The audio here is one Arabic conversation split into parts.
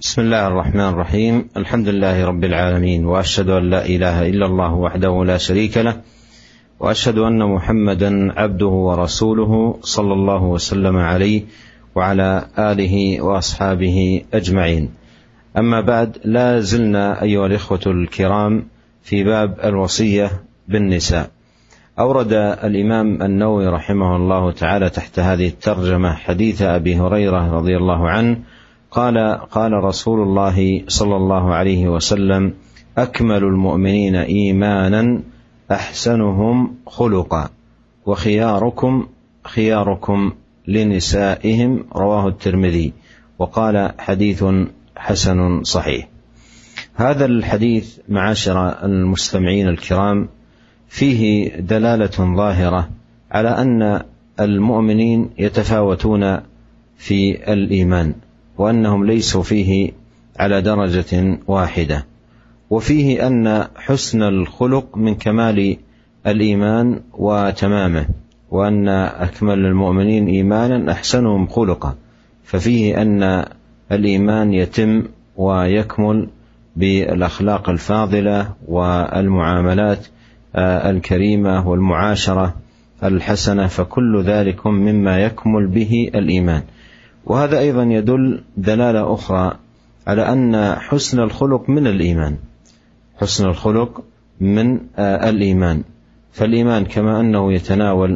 بسم الله الرحمن الرحيم. الحمد لله رب العالمين، وأشهد أن لا إله إلا الله وحده لا شريك له، وأشهد أن محمدا عبده ورسوله صلى الله وسلم عليه وعلى آله وأصحابه أجمعين. أما بعد، لا زلنا أيها الإخوة الكرام في باب الوصية بالنساء. أورد الإمام النووي رحمه الله تعالى تحت هذه الترجمة حديث أبي هريرة رضي الله عنه قال رسول الله صلى الله عليه وسلم: أكمل المؤمنين إيمانا أحسنهم خلقا، وخياركم خياركم لنسائهم. رواه الترمذي، وقال حديث حسن صحيح. هذا الحديث معاشر المستمعين الكرام فيه دلالة ظاهرة على أن المؤمنين يتفاوتون في الإيمان، وأنهم ليسوا فيه على درجة واحدة، وفيه أن حسن الخلق من كمال الإيمان وتمامه، وأن أكمل المؤمنين إيمانا أحسنهم خلقا، ففيه أن الإيمان يتم ويكمل بالأخلاق الفاضلة والمعاملات الكريمة والمعاشرة الحسنة، فكل ذلك مما يكمل به الإيمان. وهذا أيضا يدل دلالة أخرى على أن حسن الخلق من الإيمان، حسن الخلق من الإيمان. فالإيمان كما أنه يتناول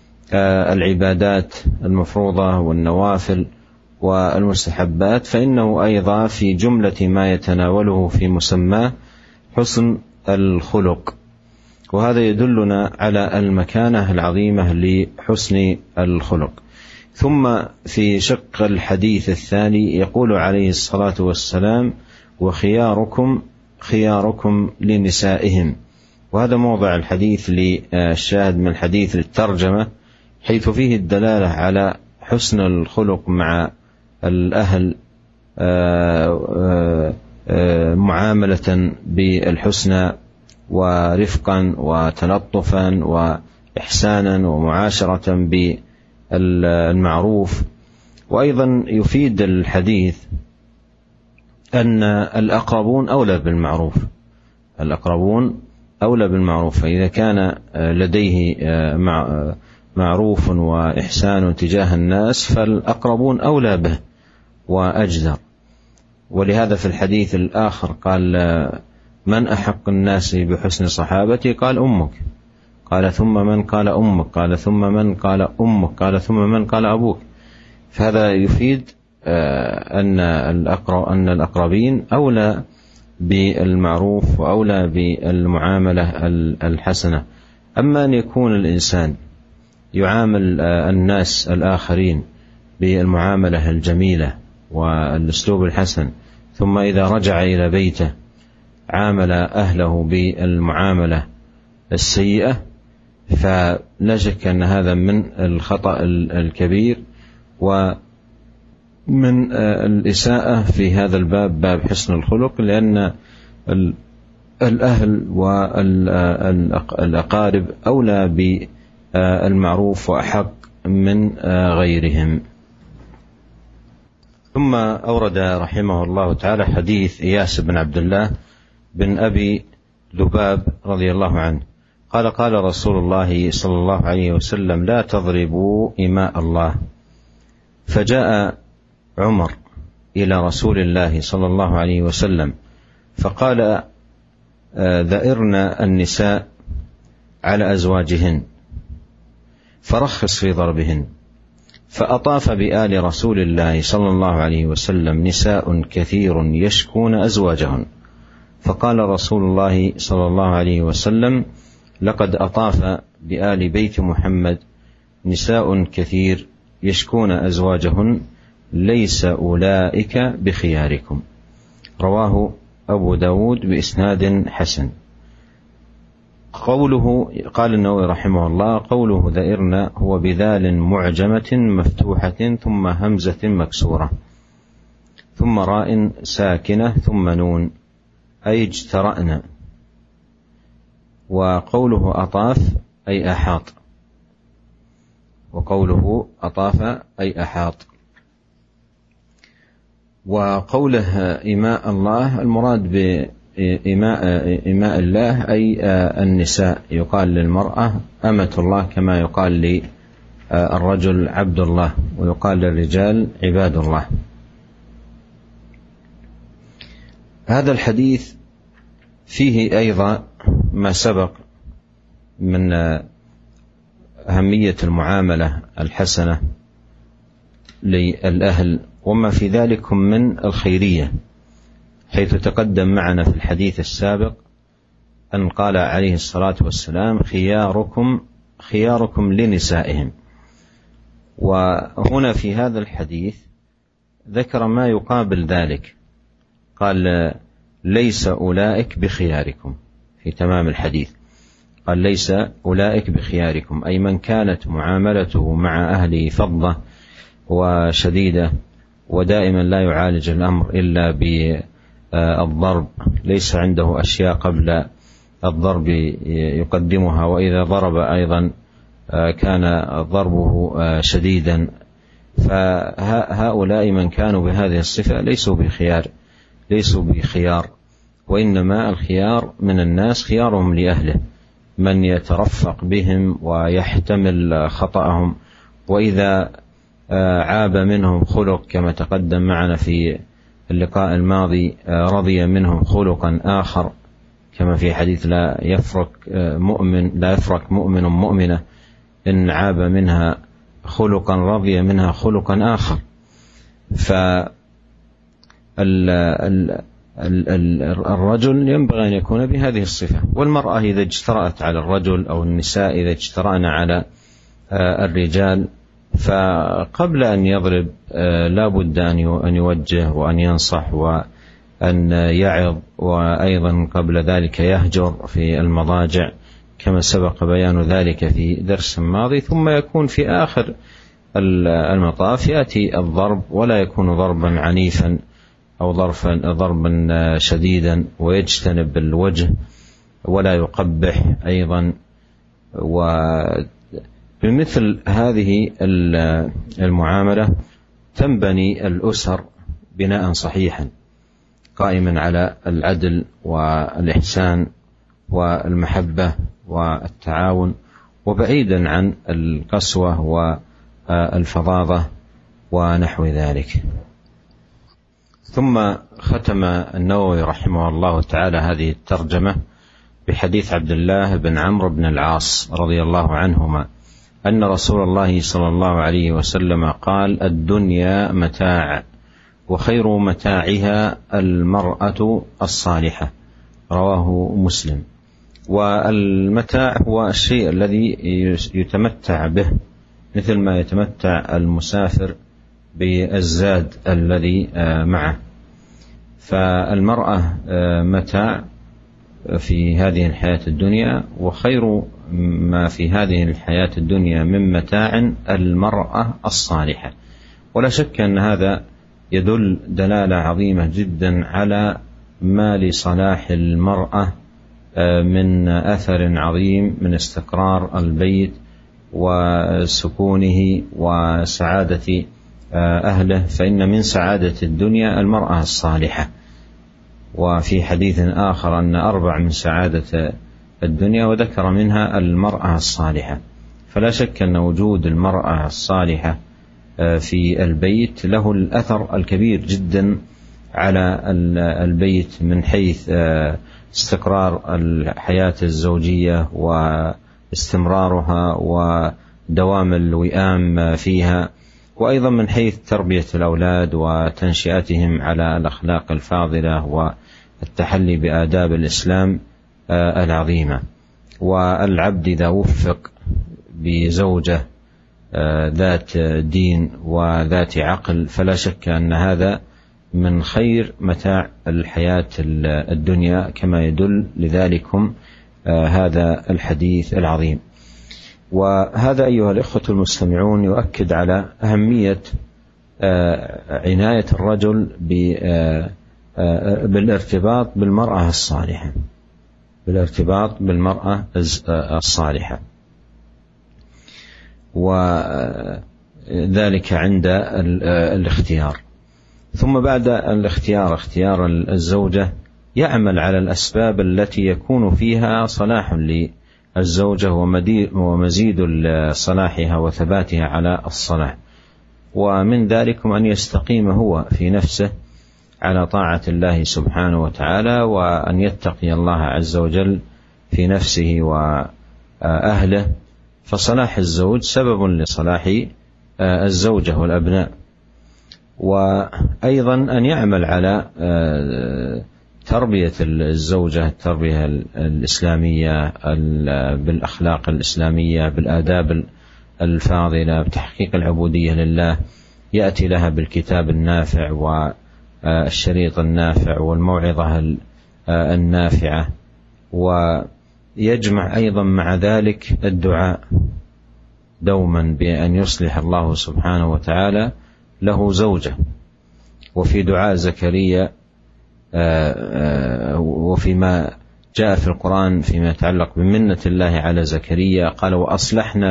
العبادات المفروضة والنوافل والمستحبات، فإنه أيضا في جملة ما يتناوله في مسماه حسن الخلق، وهذا يدلنا على المكانة العظيمة لحسن الخلق. ثم في شق الحديث الثاني يقول عليه الصلاة والسلام: وخياركم خياركم لنسائهم. وهذا موضع الحديث للشاهد من الحديث للترجمة، حيث فيه الدلالة على حسن الخلق مع الأهل، معاملة بالحسنى ورفقا وتلطفا وإحسانا ومعاشرة بالمعروف. وأيضا يفيد الحديث أن الأقربون أولى بالمعروف، الأقربون أولى بالمعروف، فإذا كان لديه معروف وإحسان تجاه الناس فالأقربون أولى به وأجدر. ولهذا في الحديث الآخر قال: من أحق الناس بحسن صحابتي؟ قال: أمك. قال: ثم من؟ قال: أمك. قال: ثم من؟ قال: أمك. قال: ثم من؟ قال: أبوك. فهذا يفيد أن الأقربين أولى بالمعروف وأولى بالمعاملة الحسنة. أما أن يكون الإنسان يعامل الناس الآخرين بالمعاملة الجميلة والأسلوب الحسن، ثم إذا رجع إلى بيته عامل أهله بالمعاملة السيئة، فلا شك أن هذا من الخطأ الكبير ومن الإساءة في هذا الباب، باب حسن الخلق، لأن الأهل والأقارب أولى بالمعروف وأحق من غيرهم. ثم أورد رحمه الله تعالى حديث إياس بن عبد الله بن أبي ذباب رضي الله عنه قال: قال رسول الله صلى الله عليه وسلم: لا تضربوا إماء الله. فجاء عمر إلى رسول الله صلى الله عليه وسلم فقال: ذئرنا النساء على أزواجهن، فرخص في ضربهن. فأطاف بآل رسول الله صلى الله عليه وسلم نساء كثير يشكون أزواجهن، فقال رسول الله صلى الله عليه وسلم: لقد أطاف بآل بيت محمد نساء كثير يشكون أزواجهن، ليس أولئك بخياركم. رواه أبو داود بإسناد حسن. قوله، قال النووي رحمه الله: قوله ذئرنا هو بذال معجمة مفتوحة ثم همزة مكسورة ثم راء ساكنة ثم نون، أي اجترأنا. وقوله أطاف أي أحاط، وقوله أطاف أي أحاط. وقوله إماء الله، المراد بإماء الله أي النساء، يقال للمرأة أمة الله كما يقال للرجل عبد الله، ويقال للرجال عباد الله. هذا الحديث فيه أيضا ما سبق من أهمية المعاملة الحسنة للأهل، وما في ذلك من الخيرية، حيث تقدم معنا في الحديث السابق أن قال عليه الصلاة والسلام: خياركم لنسائهم. وهنا في هذا الحديث ذكر ما يقابل ذلك، قال: ليس أولئك بخياركم. في تمام الحديث قال: ليس أولئك بخياركم، أي من كانت معاملته مع أهله فظة وشديدة، ودائما لا يعالج الأمر إلا بالضرب، ليس عنده أشياء قبل الضرب يقدمها، وإذا ضرب أيضا كان ضربه شديدا. فهؤلاء من كانوا بهذه الصفة ليسوا بخيار، وإنما الخيار من الناس خيارهم لأهله، من يترفق بهم ويحتمل خطأهم، وإذا عاب منهم خلق كما تقدم معنا في اللقاء الماضي رضي منهم خلقا آخر، كما في حديث لا يفرق مؤمن مؤمنة إن عاب منها خلقا رضي منها خلقا آخر. الرجل ينبغي أن يكون بهذه الصفة، والمرأة إذا اجترأت على الرجل أو النساء إذا اجترأن على الرجال، فقبل أن يضرب لا بد أن يوجه وأن ينصح وأن يعظ، وأيضا قبل ذلك يهجر في المضاجع كما سبق بيان ذلك في درس ماضي. ثم يكون في آخر المطاف يأتي الضرب، ولا يكون ضربا عنيفا أو ضربا شديدا، ويجتنب الوجه ولا يقبح أيضا. وبمثل هذه المعاملة تنبني الأسر بناء صحيحا قائما على العدل والإحسان والمحبة والتعاون، وبعيدا عن القسوة والفظاظة ونحو ذلك. ثم ختم النووي رحمه الله تعالى هذه الترجمة بحديث عبد الله بن عمرو بن العاص رضي الله عنهما أن رسول الله صلى الله عليه وسلم قال: الدنيا متاع، وخير متاعها المرأة الصالحة. رواه مسلم. والمتاع هو الشيء الذي يتمتع به، مثل ما يتمتع المسافر بالزاد الذي معه. فالمرأة متاع في هذه الحياة الدنيا، وخير ما في هذه الحياة الدنيا من متاع المرأة الصالحة. ولا شك أن هذا يدل دلالة عظيمة جدا على ما لصلاح المرأة من أثر عظيم من استقرار البيت وسكونه وسعادة أهله، فإن من سعادة الدنيا المرأة الصالحة. وفي حديث آخر أن 4 من سعادة الدنيا، وذكر منها المرأة الصالحة. فلا شك أن وجود المرأة الصالحة في البيت له الأثر الكبير جدا على البيت، من حيث استقرار الحياة الزوجية واستمرارها ودوام الوئام فيها، وأيضا من حيث تربية الأولاد وتنشئتهم على الأخلاق الفاضلة والتحلي بآداب الإسلام العظيمة. والعبد إذا وفق بزوجة ذات دين وذات عقل فلا شك أن هذا من خير متاع الحياة الدنيا، كما يدل لذلكم هذا الحديث العظيم. وهذا أيها الإخوة المستمعون يؤكد على أهمية عناية الرجل بالارتباط بالمرأة الصالحة، وذلك عند الاختيار. ثم بعد اختيار الزوجة يعمل على الأسباب التي يكون فيها صلاح للزوجة ومزيد صلاحها وثباتها على الصلاح. ومن ذلك أن يستقيم هو في نفسه على طاعة الله سبحانه وتعالى، وأن يتقي الله عز وجل في نفسه وأهله، فصلاح الزوج سبب لصلاح الزوجة والأبناء. وأيضا أن يعمل على تربية الزوجة التربية الإسلامية بالأخلاق الإسلامية بالآداب الفاضلة، بتحقيق العبودية لله، يأتي لها بالكتاب النافع والشريط النافع والموعظة النافعة، ويجمع أيضا مع ذلك الدعاء دوما بأن يصلح الله سبحانه وتعالى له زوجة. وفي دعاء زكريا وفيما جاء في القرآن فيما يتعلق بمنة الله على زكريا قال وأصلحنا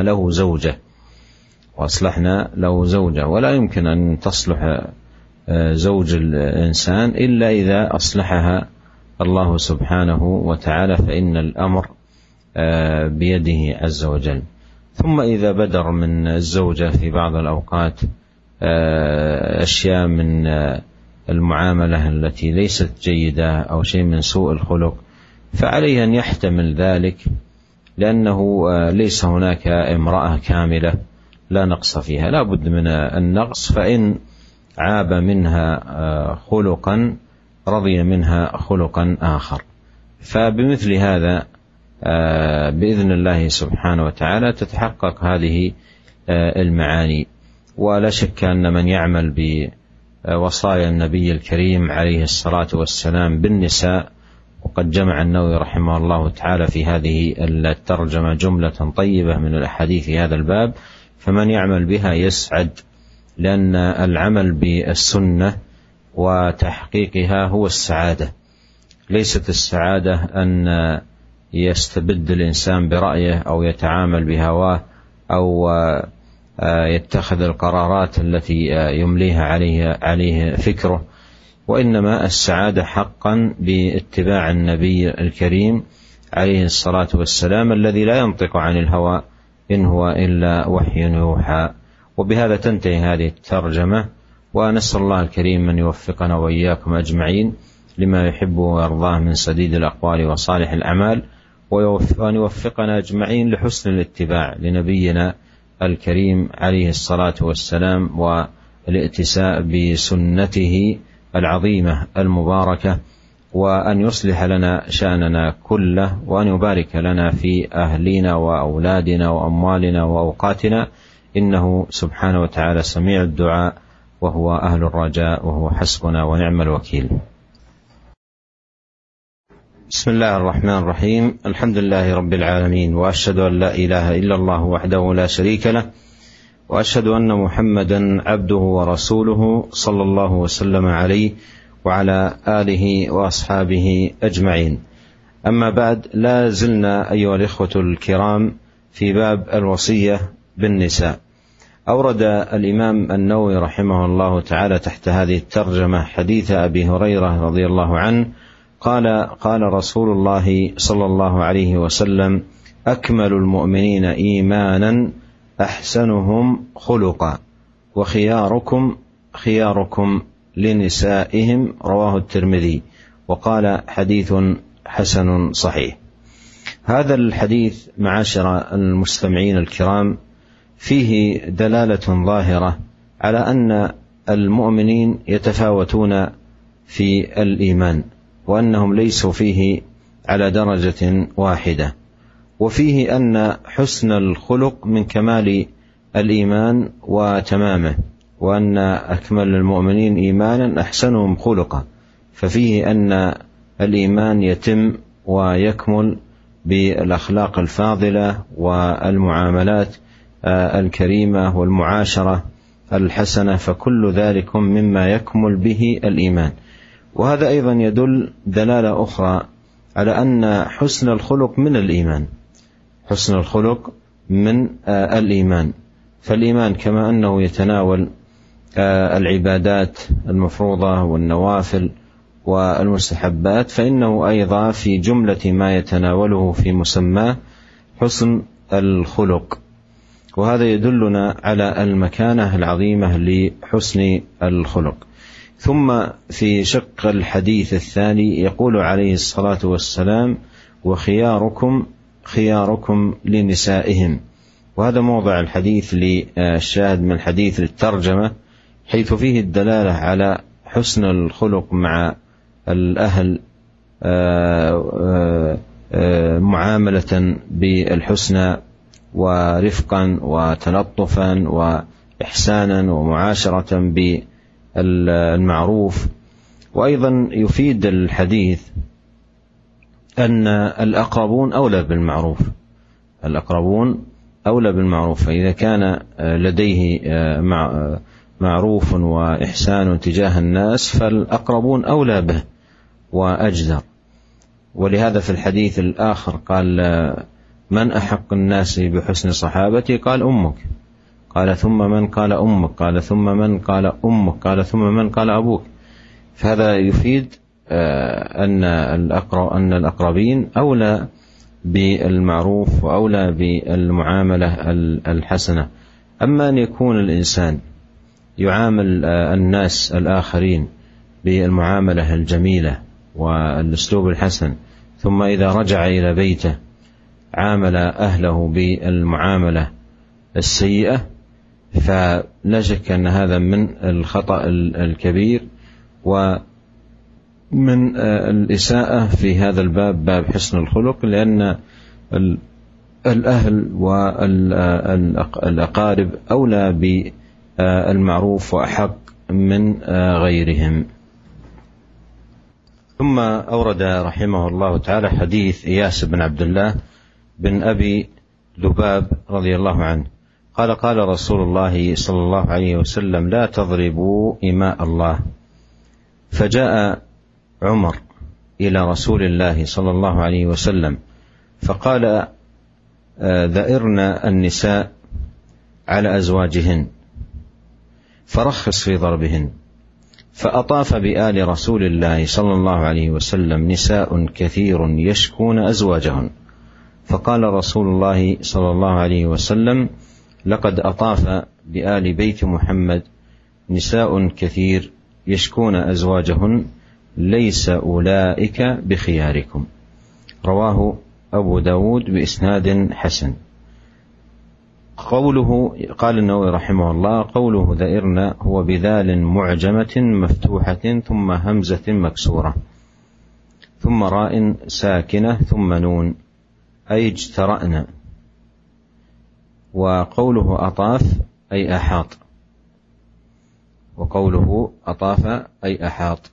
له زوجة. ولا يمكن أن تصلح زوج الإنسان إلا إذا أصلحها الله سبحانه وتعالى، فإن الأمر بيده عز وجل. ثم إذا بدر من الزوجة في بعض الأوقات أشياء من المعاملة التي ليست جيدة أو شيء من سوء الخلق، فعليه أن يحتمل ذلك، لأنه ليس هناك امرأة كاملة لا نقص فيها، لا بد من النقص. فإن عاب منها خلقا رضي منها خلقا آخر. فبمثل هذا بإذن الله سبحانه وتعالى تتحقق هذه المعاني. ولا شك أن من يعمل بوصايا النبي الكريم عليه الصلاة والسلام بالنساء، وقد جمع النووي رحمه الله تعالى في هذه الترجمة جملة طيبة من الأحاديث في هذا الباب، فمن يعمل بها يسعد، لأن العمل بالسنة وتحقيقها هو السعادة. ليست السعادة أن يستبد الإنسان برأيه أو يتعامل بهواه أو يتخذ القرارات التي يمليها عليه فكره، وإنما السعادة حقا باتباع النبي الكريم عليه الصلاة والسلام الذي لا ينطق عن الهوى إن هو إلا وحي يوحى. وبهذا تنتهي هذه الترجمة، ونسأل الله الكريم أن يوفقنا وإياكم أجمعين لما يحب ويرضاه من سديد الأقوال وصالح الأعمال، وأن يوفقنا أجمعين لحسن الاتباع لنبينا الكريم عليه الصلاة والسلام والائتساء بسنته العظيمة المباركة، وأن يصلح لنا شأننا كله، وأن يبارك لنا في أهلنا وأولادنا وأموالنا وأوقاتنا، إنه سبحانه وتعالى سميع الدعاء وهو أهل الرجاء وهو حسبنا ونعم الوكيل. بسم الله الرحمن الرحيم. الحمد لله رب العالمين، وأشهد أن لا إله إلا الله وحده لا شريك له، وأشهد أن محمدا عبده ورسوله صلى الله وسلم عليه وعلى آله وأصحابه أجمعين. أما بعد، لا زلنا أيها الإخوة الكرام في باب الوصية بالنساء. أورد الإمام النووي رحمه الله تعالى تحت هذه الترجمة حديث أبي هريرة رضي الله عنه قال رسول الله صلى الله عليه وسلم: أكمل المؤمنين إيمانا أحسنهم خلقا، وخياركم خياركم لنسائهم، رواه الترمذي، وقال حديث حسن صحيح. هذا الحديث معاشر المستمعين الكرام فيه دلالة ظاهرة على أن المؤمنين يتفاوتون في الإيمان، وأنهم ليسوا فيه على درجة واحدة، وفيه أن حسن الخلق من كمال الإيمان وتمامه، وأن أكمل المؤمنين إيمانا أحسنهم خلقا، ففيه أن الإيمان يتم ويكمل بالأخلاق الفاضلة والمعاملات الكريمة والمعاشرة الحسنة، فكل ذلك مما يكمل به الإيمان. وهذا أيضا يدل دلالة أخرى على أن حسن الخلق من الإيمان، حسن الخلق من الإيمان. فالإيمان كما أنه يتناول العبادات المفروضة والنوافل والمستحبات، فإنه أيضا في جملة ما يتناوله في مسماه حسن الخلق، وهذا يدلنا على المكانة العظيمة لحسن الخلق. ثم في شق الحديث الثاني يقول عليه الصلاة والسلام: وخياركم خياركم لنسائهم. وهذا موضع الحديث للشاهد من الحديث للترجمة، حيث فيه الدلالة على حسن الخلق مع الأهل، معاملة بالحسنى ورفقا وتلطفا وإحسانا ومعاشرة بالمعروف. وأيضا يفيد الحديث أن الأقربون أولى بالمعروف، الأقربون أولى بالمعروف، فإذا كان لديه معروف وإحسان تجاه الناس فالأقربون أولى به وأجدر. ولهذا في الحديث الآخر قال: من أحق الناس بحسن صحابتي؟ قال: أمك. قال: ثم من؟ قال: أمك. قال: ثم من؟ قال: أمك. قال: ثم من؟ قال: أبوك. فهذا يفيد أن الأقربين أولى بالمعروف وأولى بالمعاملة الحسنة. أما أن يكون الإنسان يعامل الناس الآخرين بالمعاملة الجميلة والأسلوب الحسن، ثم إذا رجع إلى بيته عامل أهله بالمعاملة السيئة، فلا شك أن هذا من الخطأ الكبير ومن الإساءة في هذا الباب، باب حسن الخلق، لأن الأهل والأقارب أولى بالمعروف وأحق من غيرهم. ثم أورد رحمه الله تعالى حديث إياس بن عبد الله بن أبي لباب رضي الله عنه قال: قال رسول الله صلى الله عليه وسلم: لا تضربوا إماء الله. فجاء عمر إلى رسول الله صلى الله عليه وسلم فقال: ذئرنا النساء على أزواجهن، فرخص في ضربهن. فأطاف بآل رسول الله صلى الله عليه وسلم نساء كثير يشكون أزواجهن، فقال رسول الله صلى الله عليه وسلم: لقد أطاف بآل بيت محمد نساء كثير يشكون أزواجهن، ليس أولئك بخياركم. رواه أبو داود بإسناد حسن. قوله، قال النووي رحمه الله: قوله ذئرنا هو بذال معجمة مفتوحة ثم همزة مكسورة ثم راء ساكنة ثم نون، أي اجترأنا. وقوله أطاف أي أحاط، وقوله أطاف أي أحاط.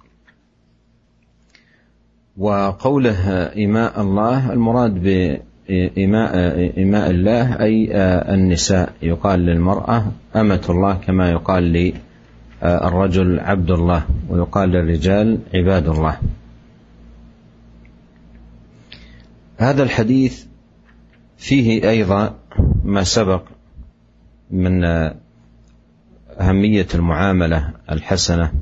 وقوله إماء الله، المراد بإماء الله أي النساء، يقال للمرأة أمة الله كما يقال للرجل عبد الله، ويقال للرجال عباد الله. هذا الحديث فيه أيضا ما سبق من أهمية المعاملة الحسنة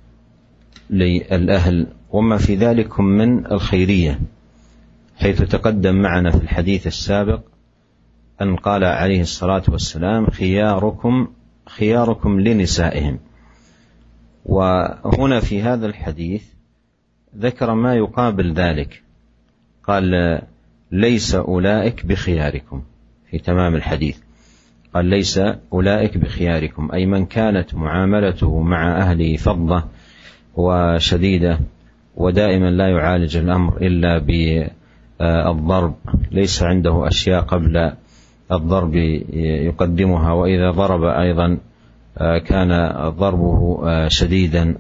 للأهل، وما في ذلك من الخيرية، حيث تقدم معنا في الحديث السابق أن قال عليه الصلاة والسلام: خياركم لنسائهم. وهنا في هذا الحديث ذكر ما يقابل ذلك، قال: ليس أولئك بخياركم. في تمام الحديث قال: ليس أولئك بخياركم، أي من كانت معاملته مع أهله فظة وشديدة، ودائما لا يعالج الأمر إلا بالضرب، ليس عنده أشياء قبل الضرب يقدمها، وإذا ضرب أيضا كان ضربه شديدا.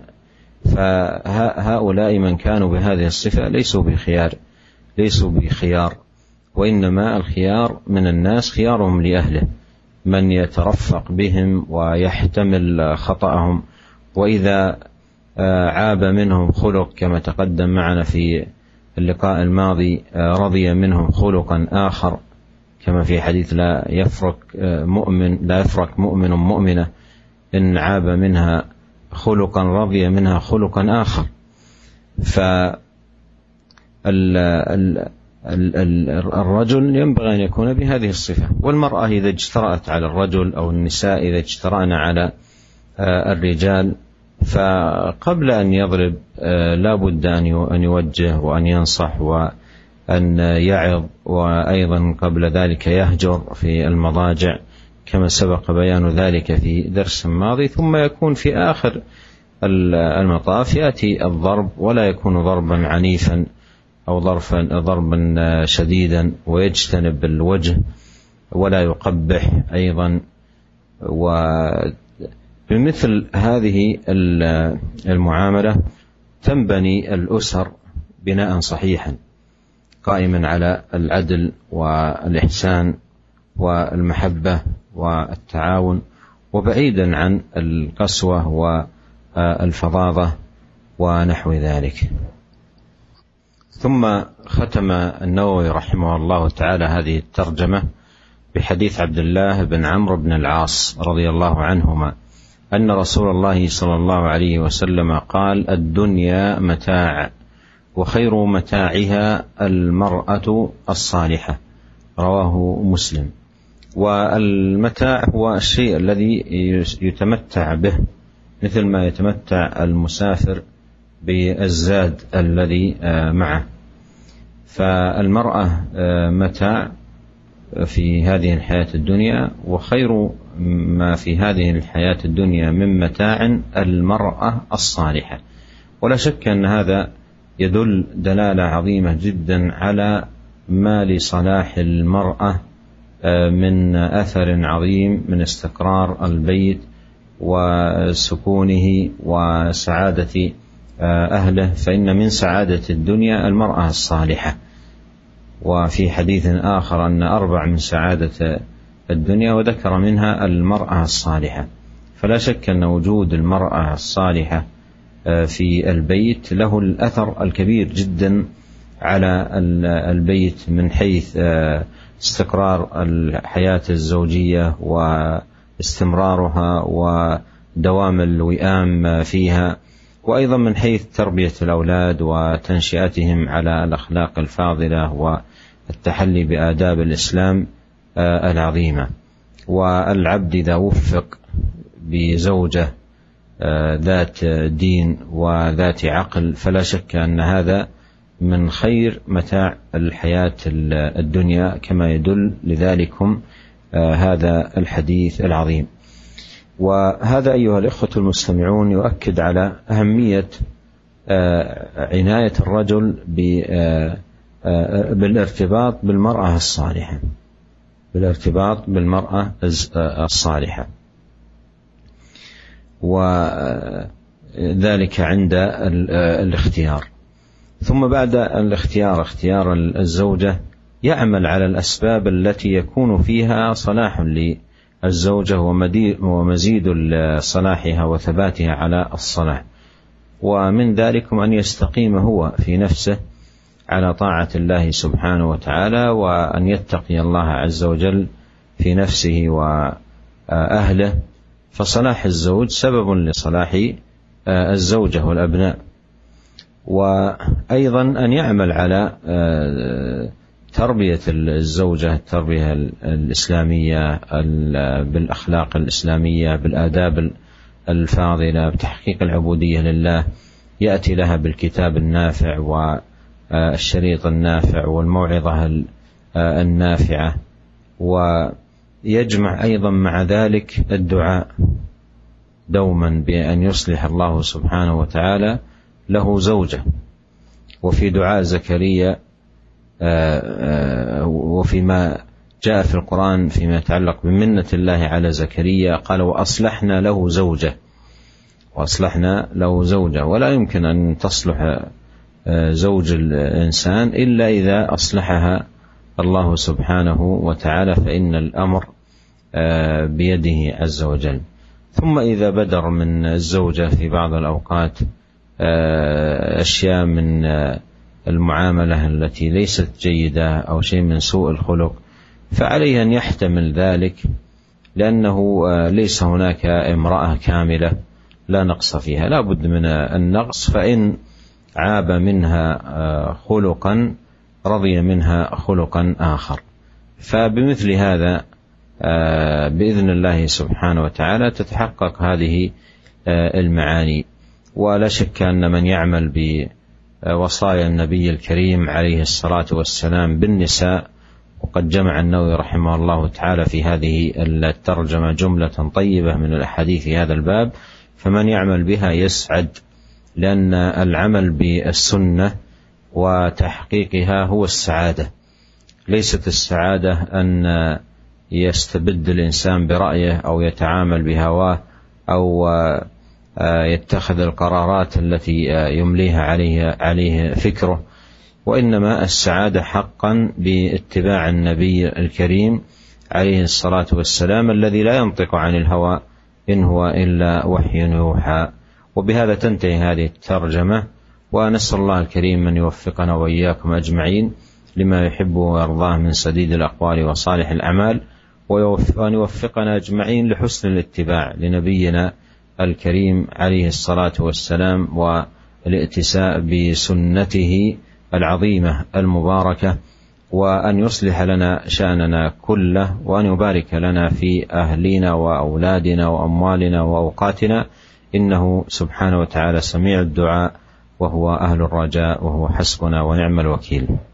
فهؤلاء من كانوا بهذه الصفة ليسوا بخيار، وإنما الخيار من الناس خيارهم لأهله، من يترفق بهم ويحتمل خطأهم، وإذا عاب منهم خلق كما تقدم معنا في اللقاء الماضي رضي منهم خلقا آخر، كما في حديث لا يفرق مؤمن مؤمنة إن عاب منها خلقا رضي منها خلقا آخر. فالرجل ينبغي أن يكون بهذه الصفة. والمرأة إذا اجترأت على الرجل أو النساء إذا اجترأن على الرجال، فقبل أن يضرب لا بد أن يوجه وأن ينصح وأن يعظ، وأيضا قبل ذلك يهجر في المضاجع كما سبق بيان ذلك في درس ماضي. ثم يكون في آخر المطاف يأتي الضرب، ولا يكون ضربا عنيفا أو ضربا شديدا، ويجتنب الوجه ولا يقبح أيضا. وبمثل هذه المعاملة تنبني الأسر بناء صحيحا قائما على العدل والإحسان والمحبة والتعاون، وبعيدا عن القسوة والفظاظة ونحو ذلك. ثم ختم النووي رحمه الله تعالى هذه الترجمة بحديث عبد الله بن عمرو بن العاص رضي الله عنهما أن رسول الله صلى الله عليه وسلم قال: الدنيا متاع، وخير متاعها المرأة الصالحة. رواه مسلم. والمتاع هو الشيء الذي يتمتع به، مثل ما يتمتع المسافر بالزاد الذي معه. فالمرأة متاع في هذه الحياة الدنيا، وخير ما في هذه الحياة الدنيا من متاع المرأة الصالحة. ولا شك أن هذا يدل دلالة عظيمة جدا على ما لصلاح المرأة من أثر عظيم من استقرار البيت وسكونه وسعادة أهله، فإن من سعادة الدنيا المرأة الصالحة. وفي حديث آخر أن 4 من سعادة الدنيا، وذكر منها المرأة الصالحة. فلا شك أن وجود المرأة الصالحة في البيت له الأثر الكبير جدا على البيت من حيث استقرار الحياة الزوجية واستمرارها ودوام الوئام فيها، وأيضا من حيث تربية الأولاد وتنشئتهم على الأخلاق الفاضلة والتحلي بآداب الإسلام العظيمة. والعبد إذا وفق بزوجة ذات دين وذات عقل فلا شك أن هذا من خير متاع الحياة الدنيا، كما يدل لذلكم هذا الحديث العظيم. وهذا أيها الإخوة المستمعون يؤكد على أهمية عناية الرجل بالارتباط بالمرأة الصالحة، بالارتباط بالمرأة الصالحة، وذلك عند الاختيار. ثم بعد الاختيار، اختيار الزوجة، يعمل على الأسباب التي يكون فيها صلاح للزوجة ومزيد صلاحها وثباتها على الصلاح. ومن ذلك أن يستقيم هو في نفسه على طاعة الله سبحانه وتعالى، وأن يتقي الله عز وجل في نفسه وأهله. فصلاح الزوج سبب لصلاح الزوجة والأبناء. وأيضا أن يعمل على تربية الزوجة، التربية الإسلامية بالأخلاق الإسلامية، بالآداب الفاضلة، بتحقيق العبودية لله. يأتي لها بالكتاب النافع والشريط النافع والموعظة النافعة، ويجمع أيضا مع ذلك الدعاء دوما بأن يصلح الله سبحانه وتعالى له زوجة. وفي دعاء زكريا وفيما جاء في القرآن فيما يتعلق بمنة الله على زكريا قال: وأصلحنا له زوجة، وأصلحنا له زوجة. ولا يمكن أن تصلح زوج الإنسان إلا إذا أصلحها الله سبحانه وتعالى، فإن الأمر بيده عز وجل. ثم إذا بدر من الزوجة في بعض الأوقات أشياء من المعاملة التي ليست جيدة أو شيء من سوء الخلق، فعليه أن يحتمل ذلك لأنه ليس هناك امرأة كاملة لا نقص فيها، لا بد من النقص، فإن عاب منها خلقا رضي منها خلقا آخر. فبمثل هذا بإذن الله سبحانه وتعالى تتحقق هذه المعاني. ولا شك أن من يعمل بوصايا النبي الكريم عليه الصلاة والسلام بالنساء، وقد جمع النووي رحمه الله تعالى في هذه الترجمة جملة طيبة من الأحاديث في هذا الباب، فمن يعمل بها يسعد، لأن العمل بالسنة وتحقيقها هو السعادة. ليست السعادة أن يستبد الإنسان برأيه أو يتعامل بهواه أو يتخذ القرارات التي يمليها عليه فكره، وإنما السعادة حقا باتباع النبي الكريم عليه الصلاة والسلام الذي لا ينطق عن الهوى إن هو إلا وحي يوحى. وبهذا تنتهي هذه الترجمة، ونسأل الله الكريم أن يوفقنا وإياكم أجمعين لما يحبه ويرضاه من سديد الأقوال وصالح الأعمال، وأن يوفقنا أجمعين لحسن الاتباع لنبينا الكريم عليه الصلاة والسلام والائتساء بسنته العظيمة المباركة، وأن يصلح لنا شأننا كله، وأن يبارك لنا في أهلنا وأولادنا وأموالنا وأوقاتنا، إنه سبحانه وتعالى سميع الدعاء وهو أهل الرجاء وهو حسبنا ونعم الوكيل.